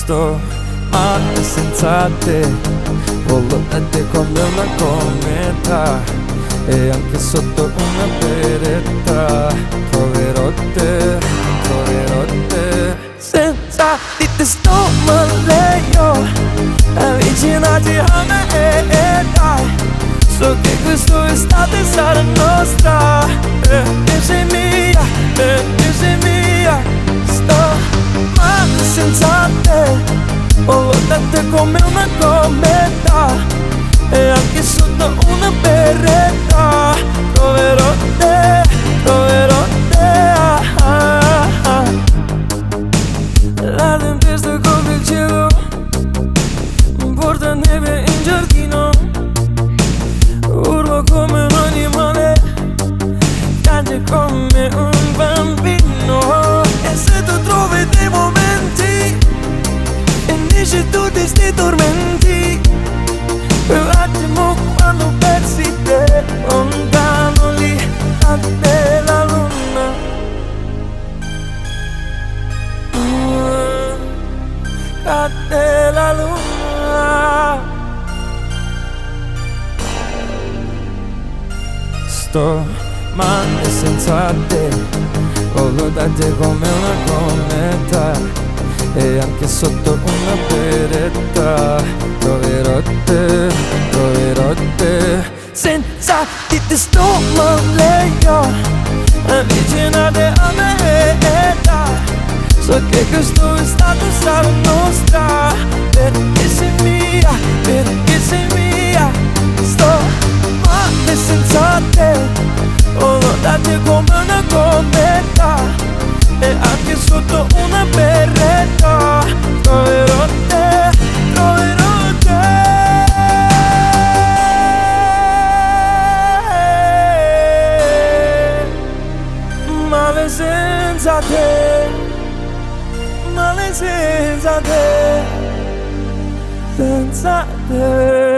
Sto male senza te, voglio da te come una cometa, e anche sotto una beretta troverò te, troverò te. Senza di te sto male io, avvicinati a me dai. So che quest'estate sarà nostra, perché sei mia, perché sei mia. Sto male senza te, voglio da te come una cometa, e anche sotto una beretta troverò te, troverò te. La tempesta copre il cielo, porta neve in giardino. Urlo come un animale, piange come un bambino. E se tu trovi dei momenti, finisci tutti sti tormenti, quell'attimo quando persi te, lontano lì cade la luna. Cade la luna. Sto male senza te, voglio da te come una cometa, e anche sotto una beretta troverò te, troverò te. Senza di te sto male io, avvicinate a me dai. So che quest'estate sarà nostra, perché sei mia, perché sei mia. Sto male senza te, voglio da te come una cometa, e anche sotto una beretta troverò te, troverò te. Male senza te, male senza te, senza te.